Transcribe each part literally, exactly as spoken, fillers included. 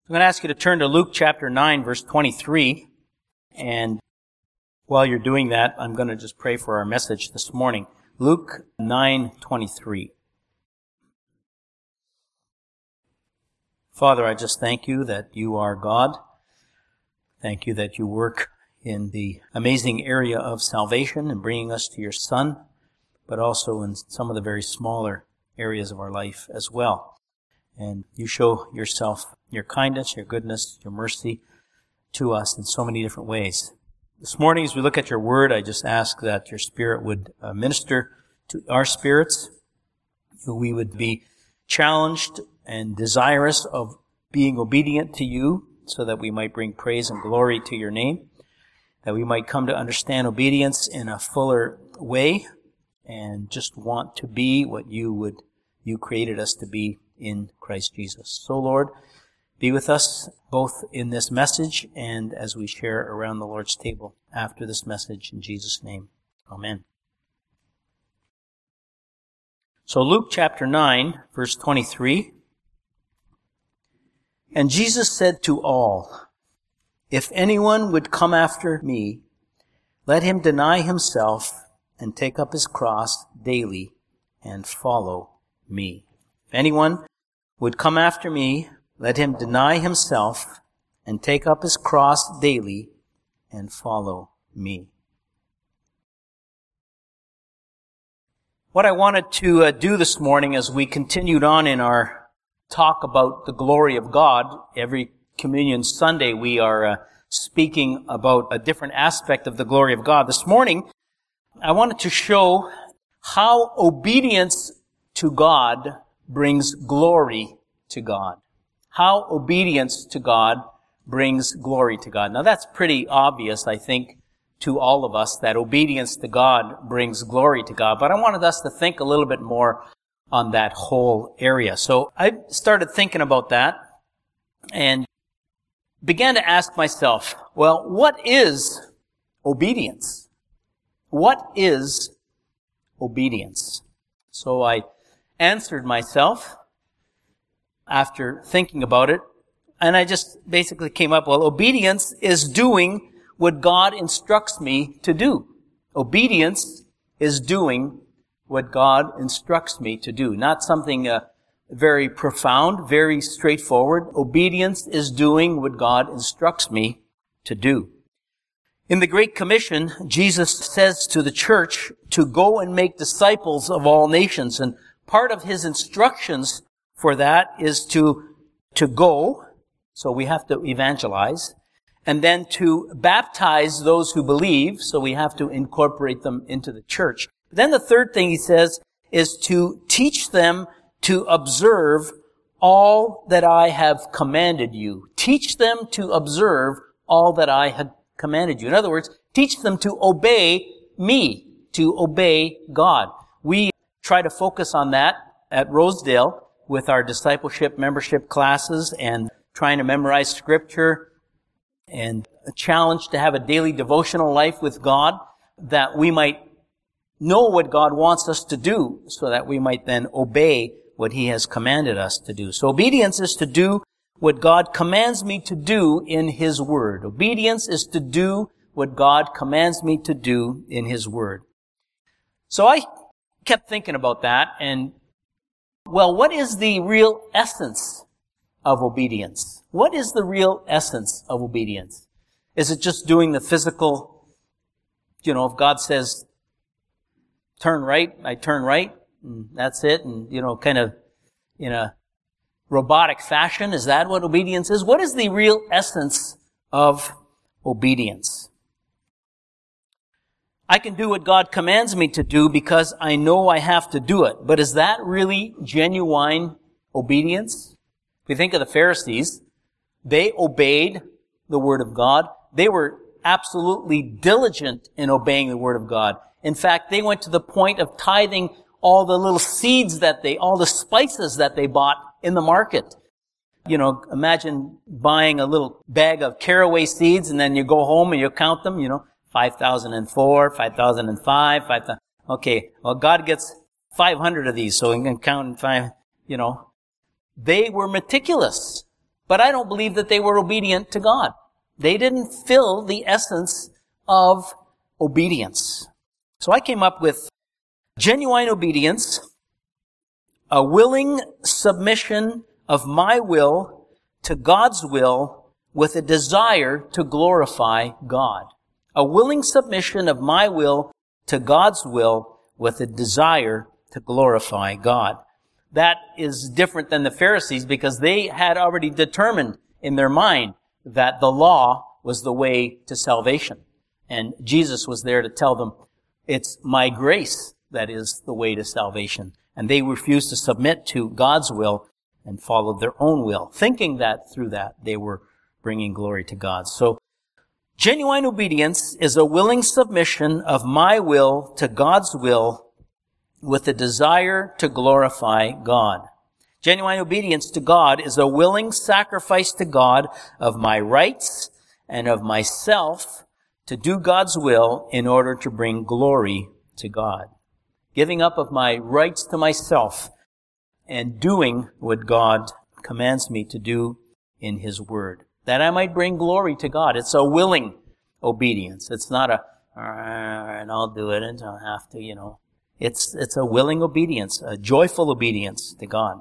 I'm going to ask you to turn to Luke chapter nine, verse twenty-three. And while you're doing that, I'm going to just pray for our message this morning. Luke nine twenty-three. Father, I just thank you that you are God. Thank you that you work in the amazing area of salvation and bringing us to your Son, but also in some of the very smaller areas of our life as well. And you show yourself, your kindness, your goodness, your mercy to us in so many different ways. This morning, as we look at your word, I just ask that your Spirit would uh, minister to our spirits. We would be challenged and desirous of being obedient to you so that we might bring praise and glory to your name, that we might come to understand obedience in a fuller way and just want to be what you would, you created us to be in Christ Jesus. So, Lord, be with us both in this message and as we share around the Lord's table after this message. In Jesus' name, amen. So Luke chapter nine, verse twenty-three. And Jesus said to all, "If anyone would come after me, let him deny himself and take up his cross daily and follow me." If anyone would come after me, let him deny himself and take up his cross daily and follow me. What I wanted to uh, do this morning as we continued on in our talk about the glory of God, every Communion Sunday we are uh, speaking about a different aspect of the glory of God. This morning, I wanted to show how obedience to God brings glory to God. How obedience to God brings glory to God. Now that's pretty obvious, I think, to all of us, that obedience to God brings glory to God. But I wanted us to think a little bit more on that whole area. So I started thinking about that and began to ask myself, well, what is obedience? What is obedience? So I answered myself after thinking about it, and I just basically came up, well, obedience is doing what God instructs me to do. Obedience is doing what God instructs me to do. Not something uh, very profound, very straightforward. Obedience is doing what God instructs me to do. In the Great Commission, Jesus says to the church to go and make disciples of all nations, and part of his instructions for that is to, to go, so we have to evangelize, and then to baptize those who believe, so we have to incorporate them into the church. Then the third thing he says is to teach them to observe all that I have commanded you. Teach them to observe all that I have commanded you. In other words, teach them to obey me, to obey God. We try to focus on that at Rosedale with our discipleship membership classes and trying to memorize scripture and a challenge to have a daily devotional life with God, that we might know what God wants us to do so that we might then obey what he has commanded us to do. So obedience is to do what God commands me to do in his word. Obedience is to do what God commands me to do in his word. So I kept thinking about that, and well, what is the real essence of obedience? What is the real essence of obedience? Is it just doing the physical, you know, if God says, turn right, I turn right, and that's it, and, you know, kind of in a robotic fashion? Is that what obedience is? What is the real essence of obedience? I can do what God commands me to do because I know I have to do it. But is that really genuine obedience? If we think of the Pharisees, they obeyed the Word of God. They were absolutely diligent in obeying the Word of God. In fact, they went to the point of tithing all the little seeds that they, all the spices that they bought in the market. You know, imagine buying a little bag of caraway seeds and then you go home and you count them, you know, five thousand four, five thousand five, five thousand. Okay, well, God gets five hundred of these, so we can count in five, you know. They were meticulous But I don't believe that they were obedient to God. They didn't fill the essence of obedience. So I came up with genuine obedience, a willing submission of my will to God's will with a desire to glorify God. A willing submission of my will to God's will with a desire to glorify God. That is different than the Pharisees because they had already determined in their mind that the law was the way to salvation. And Jesus was there to tell them, it's my grace that is the way to salvation. And they refused to submit to God's will and followed their own will, thinking that through that they were bringing glory to God. So, genuine obedience is a willing submission of my will to God's will with a desire to glorify God. Genuine obedience to God is a willing sacrifice to God of my rights and of myself to do God's will in order to bring glory to God. Giving up of my rights to myself and doing what God commands me to do in His Word, that I might bring glory to God. It's a willing obedience. It's not a, and I'll do it and I'll have to, you know. It's, it's a willing obedience, a joyful obedience to God.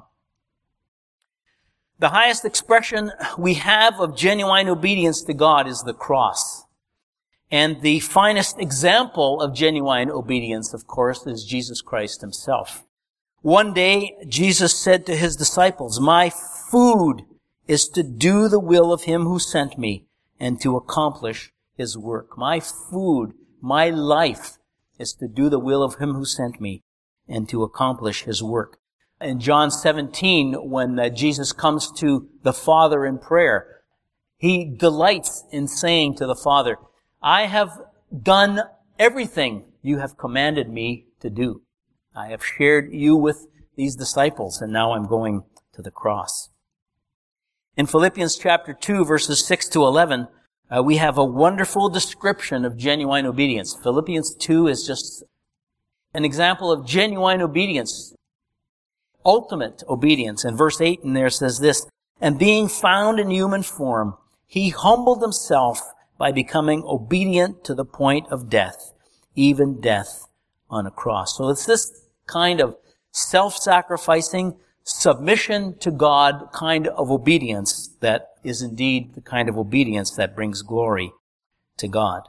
The highest expression we have of genuine obedience to God is the cross. And the finest example of genuine obedience, of course, is Jesus Christ Himself. One day, Jesus said to His disciples, my food is to do the will of Him who sent me and to accomplish His work. My food, my life is to do the will of Him who sent me and to accomplish His work. In John seventeen, when uh, Jesus comes to the Father in prayer, He delights in saying to the Father, I have done everything you have commanded me to do. I have shared you with these disciples, and now I'm going to the cross. In Philippians chapter two, verses six to eleven, Uh, we have a wonderful description of genuine obedience. Philippians two is just an example of genuine obedience, ultimate obedience. And verse eight in there says this, and being found in human form, He humbled Himself by becoming obedient to the point of death, even death on a cross. So it's this kind of self-sacrificing, submission to God kind of obedience that is indeed the kind of obedience that brings glory to God.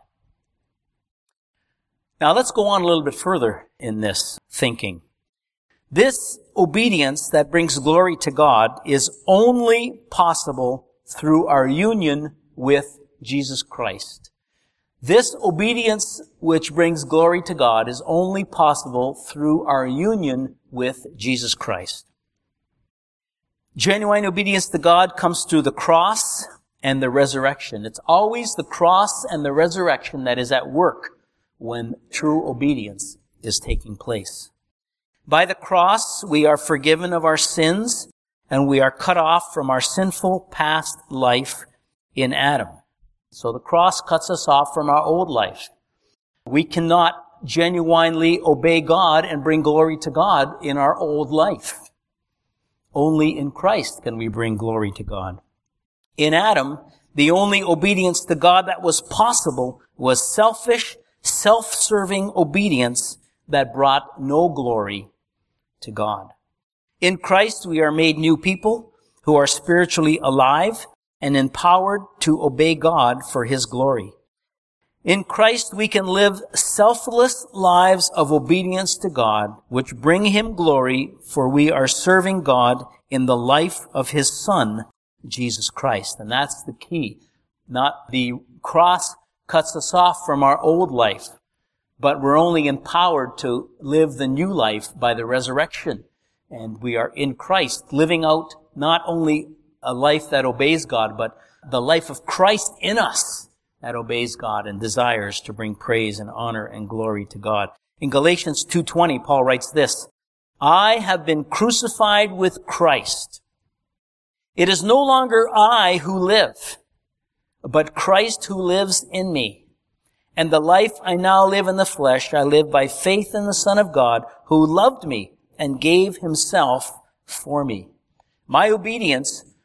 Now let's go on a little bit further in this thinking. This obedience that brings glory to God is only possible through our union with Jesus Christ. This obedience which brings glory to God is only possible through our union with Jesus Christ. Genuine obedience to God comes through the cross and the resurrection. It's always the cross and the resurrection that is at work when true obedience is taking place. By the cross, we are forgiven of our sins and we are cut off from our sinful past life in Adam. So the cross cuts us off from our old life. We cannot genuinely obey God and bring glory to God in our old life. Only in Christ can we bring glory to God. In Adam, the only obedience to God that was possible was selfish, self-serving obedience that brought no glory to God. In Christ, we are made new people who are spiritually alive and empowered to obey God for His glory. In Christ, we can live selfless lives of obedience to God, which bring Him glory, for we are serving God in the life of His Son, Jesus Christ. And that's the key. Not the cross cuts us off from our old life, but we're only empowered to live the new life by the resurrection. And we are in Christ, living out not only a life that obeys God, but the life of Christ in us that obeys God and desires to bring praise and honor and glory to God. In Galatians two twenty, Paul writes this, I have been crucified with Christ. It is no longer I who live, but Christ who lives in me. And the life I now live in the flesh, I live by faith in the Son of God, who loved me and gave Himself for me. My obedience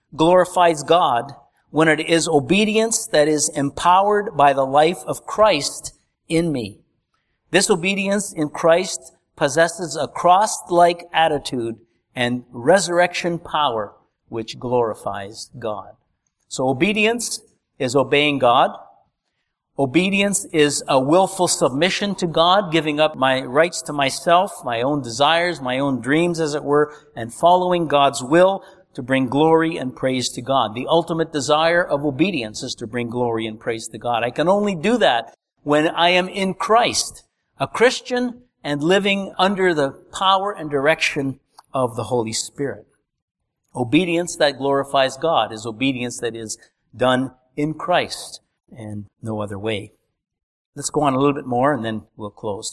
glorifies God when it is obedience that is empowered by the life of Christ in me. This obedience in Christ possesses a cross-like attitude and resurrection power which glorifies God. So obedience is obeying God. Obedience is a willful submission to God, giving up my rights to myself, my own desires, my own dreams, as it were, and following God's will to bring glory and praise to God. The ultimate desire of obedience is to bring glory and praise to God. I can only do that when I am in Christ, a Christian and living under the power and direction of the Holy Spirit. Obedience that glorifies God is obedience that is done in Christ and no other way. Let's go on a little bit more and then we'll close.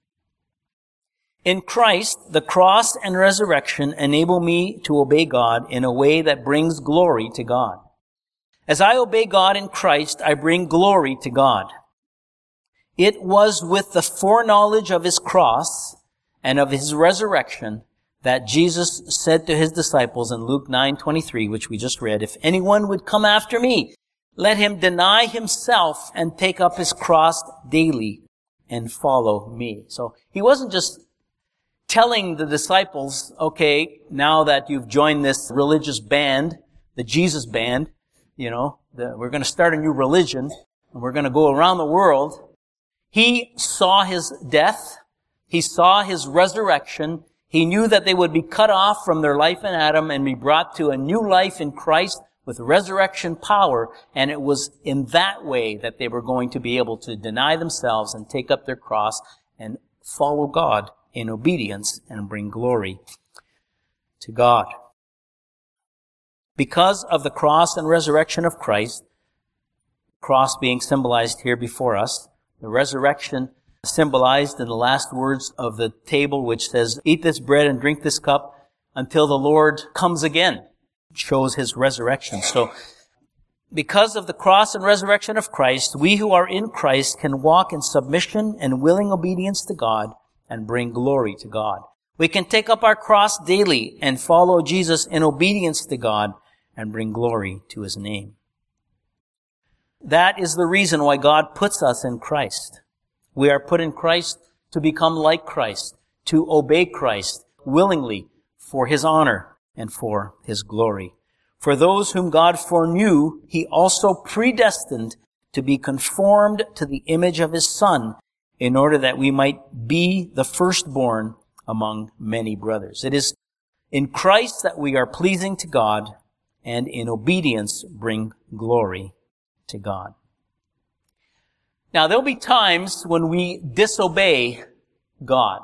In Christ, the cross and resurrection enable me to obey God in a way that brings glory to God. As I obey God in Christ, I bring glory to God. It was with the foreknowledge of his cross and of his resurrection that Jesus said to his disciples in Luke nine twenty-three, which we just read, "If anyone would come after me, let him deny himself and take up his cross daily and follow me." So he wasn't just telling the disciples, okay, now that you've joined this religious band, the Jesus band, you know, the, we're going to start a new religion and we're going to go around the world. He saw his death. He saw his resurrection. He knew that they would be cut off from their life in Adam and be brought to a new life in Christ with resurrection power, and it was in that way that they were going to be able to deny themselves and take up their cross and follow God in obedience and bring glory to God. Because of the cross and resurrection of Christ, cross being symbolized here before us, the resurrection symbolized in the last words of the table, which says, "Eat this bread and drink this cup until the Lord comes again," shows his resurrection. So, because of the cross and resurrection of Christ, we who are in Christ can walk in submission and willing obedience to God and bring glory to God. We can take up our cross daily and follow Jesus in obedience to God and bring glory to his name. That is the reason why God puts us in Christ. We are put in Christ to become like Christ, to obey Christ willingly for his honor and for his glory. For those whom God foreknew, he also predestined to be conformed to the image of his Son, in order that we might be the firstborn among many brothers. It is in Christ that we are pleasing to God, and in obedience bring glory to God. Now, there'll be times when we disobey God.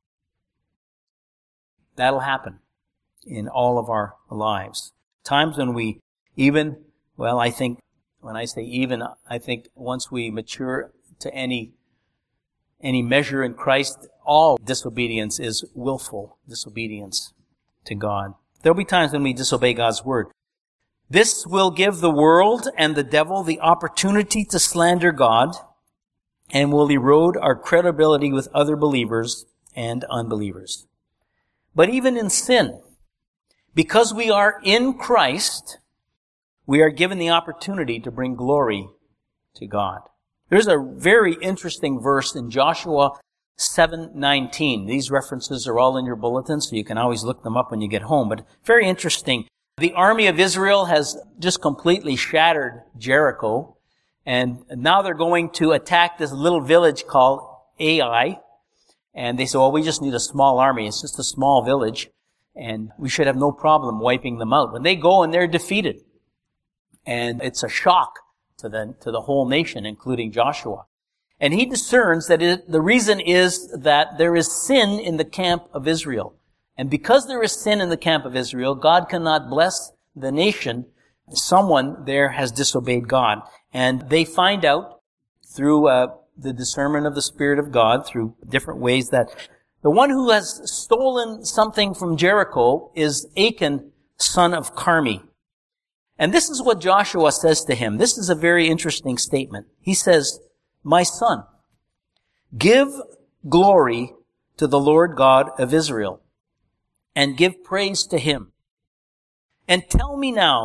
That'll happen in all of our lives. Times when we even, well, I think, when I say even, I think once we mature to any, any measure in Christ, all disobedience is willful disobedience to God. There'll be times when we disobey God's word. This will give the world and the devil the opportunity to slander God, and will erode our credibility with other believers and unbelievers. But even in sin, because we are in Christ, we are given the opportunity to bring glory to God. There's a very interesting verse in Joshua seven nineteen. These references are all in your bulletin, so you can always look them up when you get home. But very interesting. The army of Israel has just completely shattered Jericho. And now they're going to attack this little village called Ai. And they say, well, we just need a small army. It's just a small village. And we should have no problem wiping them out. When they go and they're defeated. And it's a shock to the, to the whole nation, including Joshua. And he discerns that it, the reason is that there is sin in the camp of Israel. And because there is sin in the camp of Israel, God cannot bless the nation. Someone there has disobeyed God. And they find out through uh, the discernment of the Spirit of God, through different ways, that the one who has stolen something from Jericho is Achan, son of Carmi. And this is what Joshua says to him. This is a very interesting statement. He says, "My son, give glory to the Lord God of Israel, and give praise to him. And tell me now,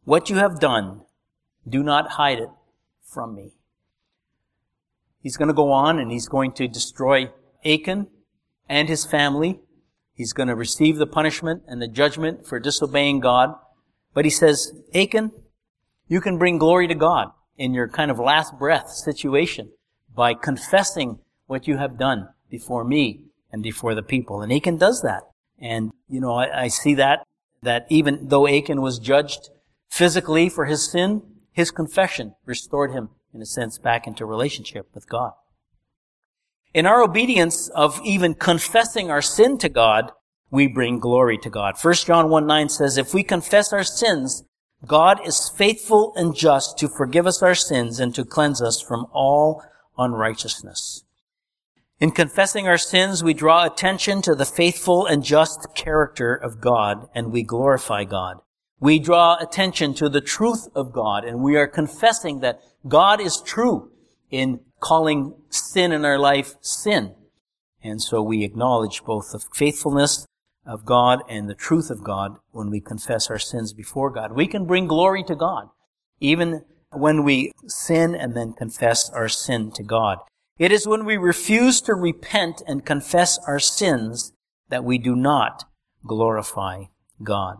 what you have done, do not hide it from me. He's going to go on and he's going to destroy Achan and his family. He's going to receive the punishment and the judgment for disobeying God. But he says, Achan, you can bring glory to God in your kind of last breath situation by confessing what you have done before me and before the people. And Achan does that. And, you know, I, I see that, that even though Achan was judged physically for his sin, his confession restored him, in a sense, back into relationship with God. In our obedience of even confessing our sin to God, we bring glory to God. First John one nine says, if we confess our sins, God is faithful and just to forgive us our sins and to cleanse us from all unrighteousness. In confessing our sins, we draw attention to the faithful and just character of God, and we glorify God. We draw attention to the truth of God, and we are confessing that God is true in calling sin in our life sin. And so we acknowledge both the faithfulness of God and the truth of God when we confess our sins before God. We can bring glory to God, even when we sin and then confess our sin to God. It is when we refuse to repent and confess our sins that we do not glorify God.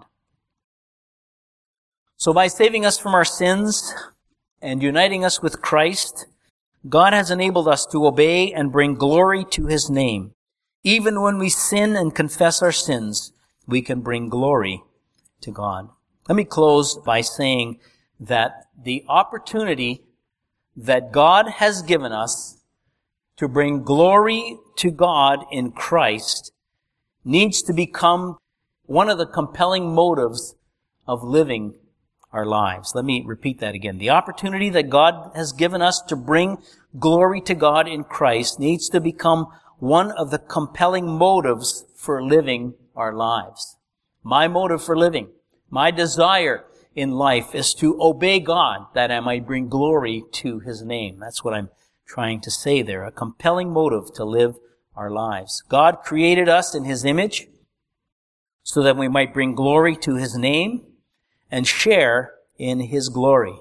So by saving us from our sins and uniting us with Christ, God has enabled us to obey and bring glory to His name. Even when we sin and confess our sins, we can bring glory to God. Let me close by saying that the opportunity that God has given us to bring glory to God in Christ needs to become one of the compelling motives of living our lives. Let me repeat that again. The opportunity that God has given us to bring glory to God in Christ needs to become one of the compelling motives for living our lives. My motive for living, my desire in life is to obey God that I might bring glory to His name. That's what I'm trying to say there. A compelling motive to live our lives. God created us in His image so that we might bring glory to His name and share in His glory.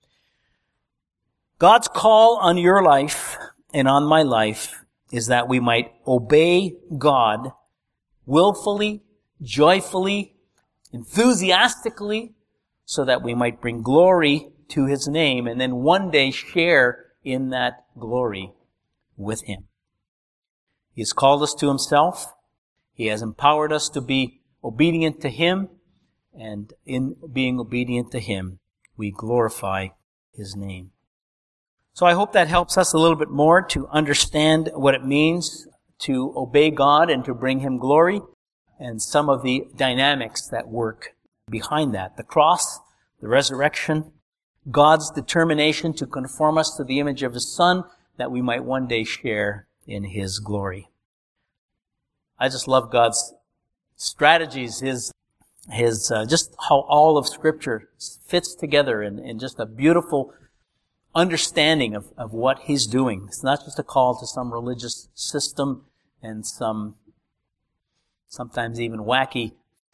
God's call on your life and on my life is that we might obey God willfully, joyfully, enthusiastically, so that we might bring glory to His name and then one day share in that glory with Him. He has called us to Himself. He has empowered us to be obedient to Him. And in being obedient to Him, we glorify His name. So I hope that helps us a little bit more to understand what it means to obey God and to bring Him glory, and some of the dynamics that work behind that. The cross, the resurrection, God's determination to conform us to the image of His Son, that we might one day share in His glory. I just love God's strategies, His His, uh, just how all of Scripture fits together in, in just a beautiful understanding of, of what He's doing. It's not just a call to some religious system and some, sometimes even wacky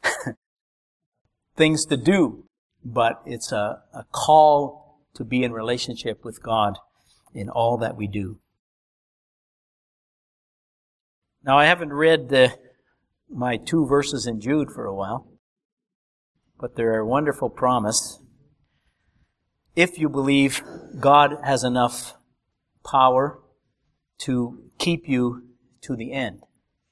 things to do, but it's a, a call to be in relationship with God in all that we do. Now, I haven't read the, my two verses in Jude for a while, but they're a wonderful promise. If you believe God has enough power to keep you to the end.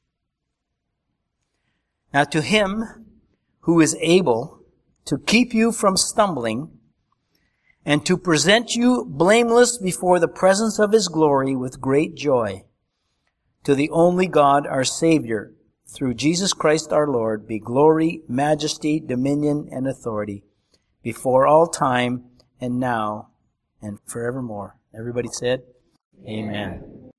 Now to Him who is able to keep you from stumbling and to present you blameless before the presence of His glory with great joy, to the only God, our Savior, through Jesus Christ our Lord, be glory, majesty, dominion, and authority before all time and now and forevermore. Everybody said, Amen. Amen.